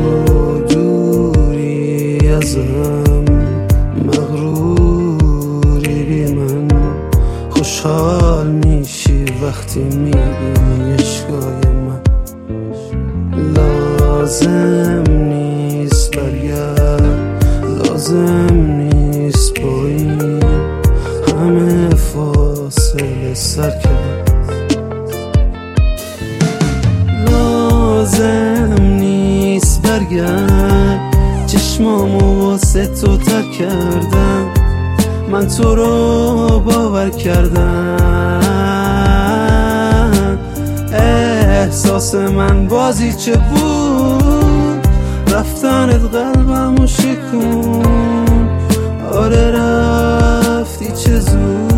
دوری ازم، مغروری بی من. خوشحال میشی وقتی میبینی عشقای من. لازم نیست برگرد، لازم نیست با این همه فاصله سر کرد. لازم نیست برگرد، چشمامو واسه تو تر کردم. من تو رو باور کردم. احساس من بازی چه بود، رفتنت قلبمو شکون. آره رفتی چه زود.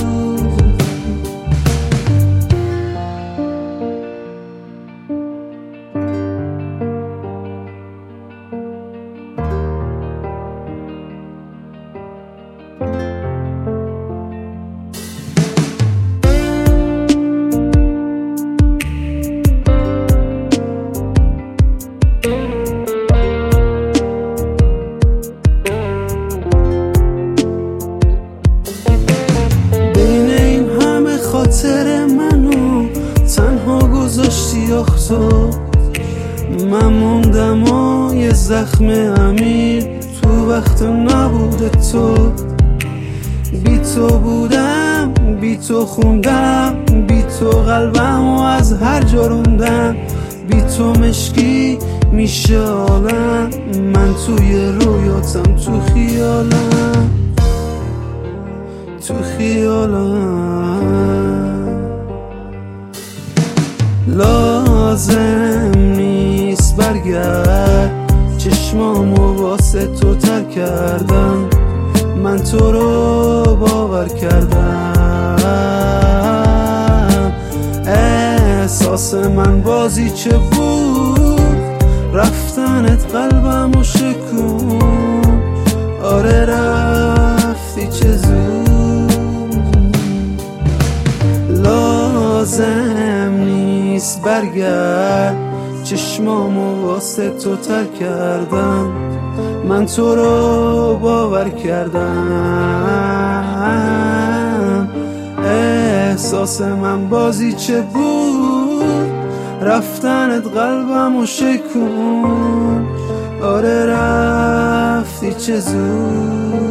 خاطر منو تنها گذاشتی آخ تو. من موندم و یه زخم عمیق تو وقت نبود تو. بی تو بودم، بی تو خوندم، بی تو قلبمو از هر جا روندم. بی تو مشکی میشه عالم، من توی رویاتم، تو خیالم، تو خیالم. لازم نیست برگرد، چشمامو واسه تو تر کردم. من تو رو باور کردم. احساس من بازی چه بود، رفتنت قلبمو شکون. آره رفتی چه زود. لازم نیست برگرد، چشمامو واسه تو تر کردم. من تو رو باور کردم. احساس من بازی چه بود، رفتنت قلبمو شکون. آره رفتی چه زود.